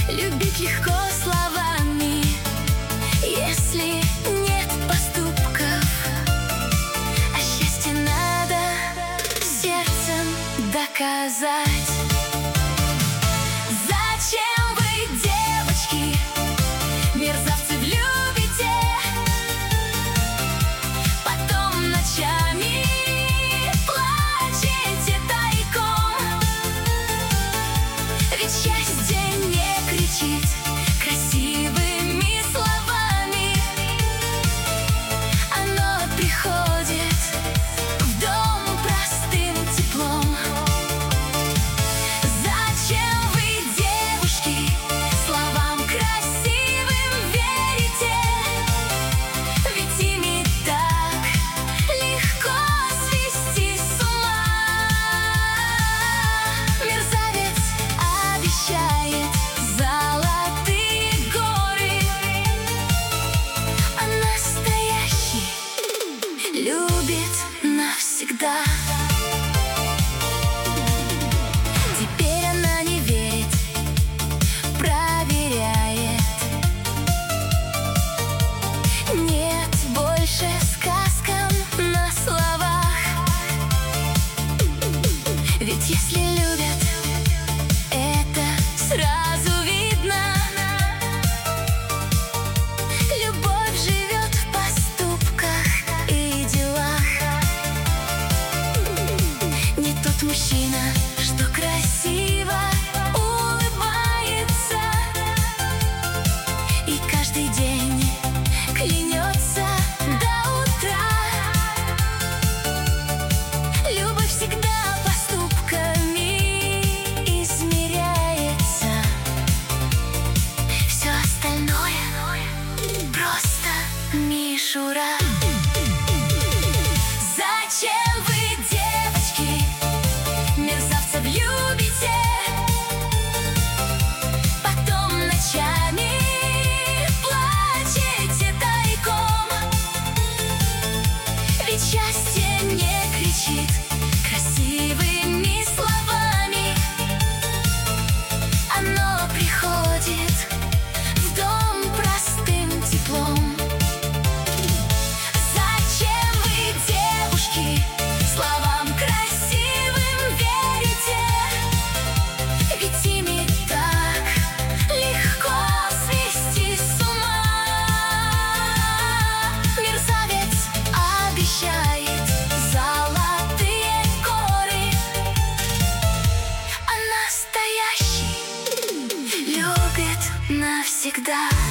Любить легко словами, если нет поступков. А счастье надо сердцем доказать. Зачем вы, девочки, мерзавцев любите, потом ночами плачете тайком? Ведь счастье не кричит красивыми словами, оно приходит в дом простым теплом. Зачем вы, девушки, словам красивым верите? Ведь ими так легко свести с ума. Мерзавец обещает золотые горы, а настоящий любит навсегда. Теперь она не верит, проверяет. Нет больше сказкам на словах. Ведь если любят, это сразу видно. Любовь живет в поступках и делах. Не тот мужчина, что красиво улыбается и каждый день клянется до утра. Любовь всегда поступками измеряется. Все остальное просто мишура. Зачем вы, девочки, мерзавцев любите, потом ночами плачете тайком? Ведь счастье не кричит красивыми словами, оно приходит в дом простым теплом. Зачем вы, девушки, словам красивым верите? Ведь ими так легко свести с ума. Мерзавец обещает золотые горы, а настоящий любит навсегда.